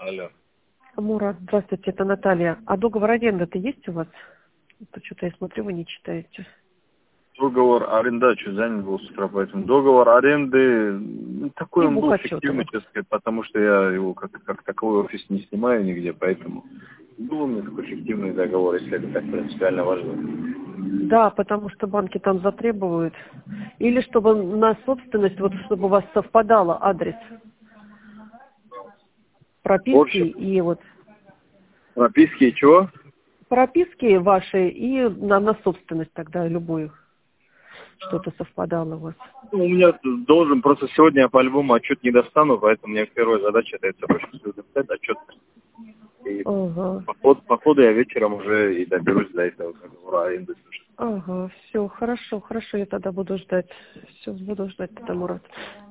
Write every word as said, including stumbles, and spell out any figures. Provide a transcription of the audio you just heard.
Алло. Мурат, здравствуйте, это Наталья. А договор аренды-то есть у вас? Это что-то я смотрю, вы не читаете. Договор аренды, что занят был с утра, поэтому договор аренды, ну, такой И он был бухотчёт фиктивный, вот. честно сказать, потому что я его как, как таковой офис не снимаю нигде, поэтому был у меня такой фиктивный договор, если это так принципиально важно. Да, потому что банки там затребуют. Или чтобы на собственность, вот чтобы у вас совпадало адрес В прописки общем, и вот прописки и чего? прописки ваши и на, на собственность тогда любую. Что-то совпадало у вас. Ну, у меня должен, просто сегодня я по-любому отчет не достану, поэтому у меня первая задача это цепочку свою достать, отчет. И Ага. по ходу, по ходу я вечером уже и доберусь до этого договора аренды. Ага, все, хорошо, хорошо, я тогда буду ждать. Все, буду ждать тогда, Мурат.